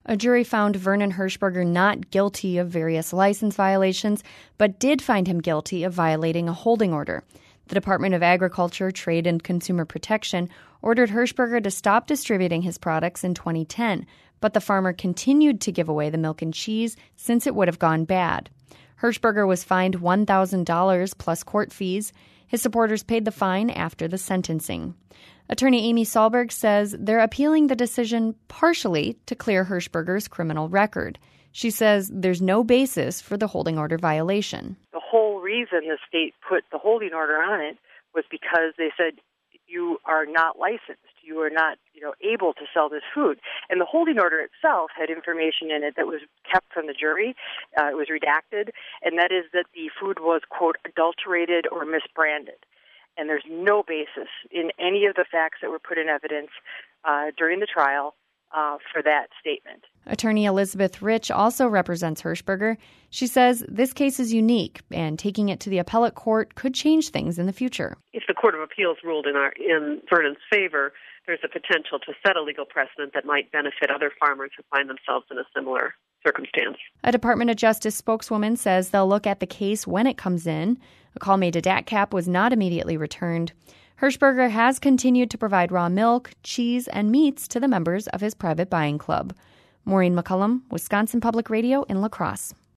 A jury found Vernon Hershberger not guilty of various license violations, but did find him guilty of violating a holding order. The Department of Agriculture, Trade, and Consumer Protection ordered Hershberger to stop distributing his products in 2010, but the farmer continued to give away the milk and cheese since it would have gone bad. Hershberger was fined $1,000 plus court fees. His supporters paid the fine after the sentencing. Attorney Amy Sahlberg says they're appealing the decision partially to clear Hershberger's criminal record. She says there's no basis for the holding order violation. The whole reason the state put the holding order on it was because they said you are not licensed. You are not, able to sell this food. And the holding order itself had information in it that was kept from the jury. It was redacted, and that is that the food was, quote, adulterated or misbranded. And there's no basis in any of the facts that were put in evidence during the trial for that statement. Attorney Elizabeth Rich also represents Hershberger. She says this case is unique, and taking it to the appellate court could change things in the future. If the Court of Appeals ruled in Vernon's favor, there's a potential to set a legal precedent that might benefit other farmers who find themselves in a similar circumstance. A Department of Justice spokeswoman says they'll look at the case when it comes in. A call made to DATCAP was not immediately returned. Hershberger has continued to provide raw milk, cheese, and meats to the members of his private buying club. Maureen McCullum, Wisconsin Public Radio in La Crosse.